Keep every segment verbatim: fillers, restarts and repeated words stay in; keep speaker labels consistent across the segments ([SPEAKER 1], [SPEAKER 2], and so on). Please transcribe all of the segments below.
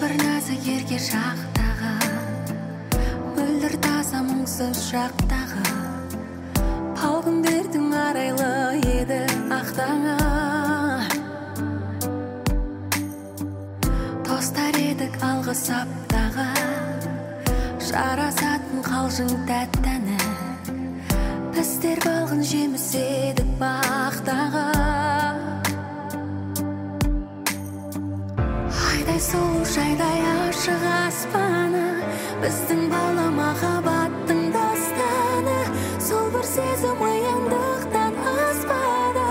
[SPEAKER 1] бір нәзік ерке шақтағы, мөлдір таза мұңсыз шақтағы, пал күндердің арайлы еді ақтаңа. Достар едік алғы саптағы, жарасатын қалжың тәттәні, біздер балғын жеміс едік бақтағы. Айдай сұлу шайдай ашық аспаны, біздің бала махаббаттың дастаны, сол бір сезім ояндықтан аспады.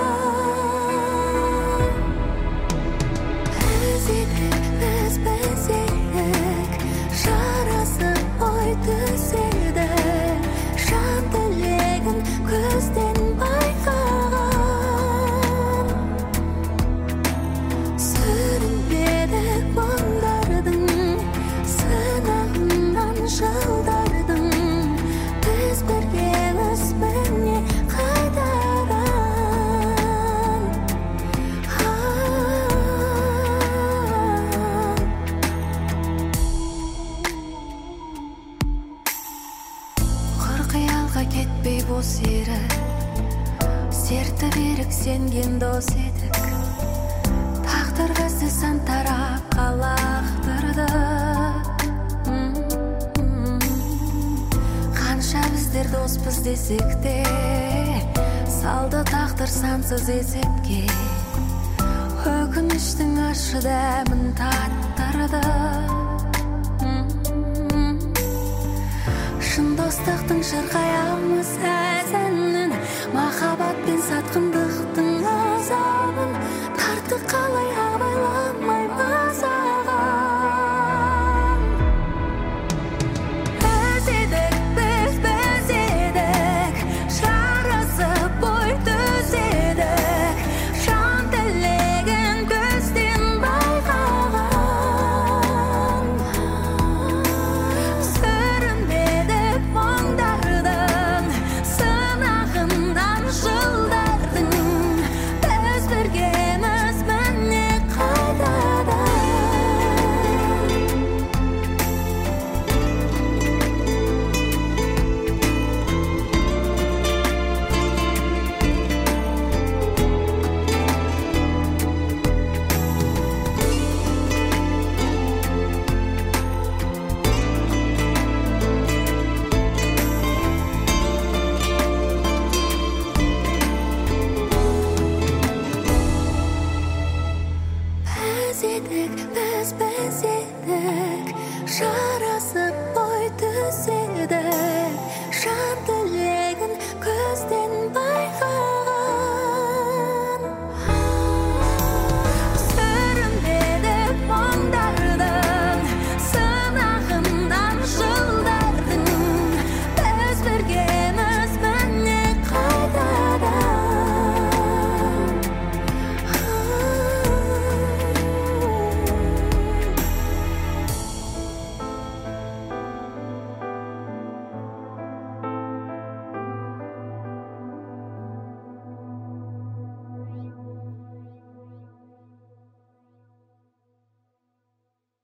[SPEAKER 1] Біз едік, біз біз едік, жарасып ой түседік, жан тілегін көзден байқаған. Сүрінбедік мұңдардың, сынағынан жылдардың, біз біргеміз міне қайтадан. Құр қиялға кетпей бос ерік, серті берік сенген дос едік, тағдыр бізді сан тарапқа лақтырды. Қанша біздер доспыз десек те, салды тағдыр сансыз есепке, өкініштің ащы дәмін таттырды. Шын достықтың шырқаямыз әзәнін, махаббат пен сатқындықтың азабын, тартты қалай абайламай мазаған. Біз едік, біз біз едік, жарасып ой түзедік, жан тілегін көзден байқаған. Сүрінбедік мұңдардың, сынағынан жылдардың, біз біргеміз міне қайтадан. Біз едік, біз біз едік, жарасып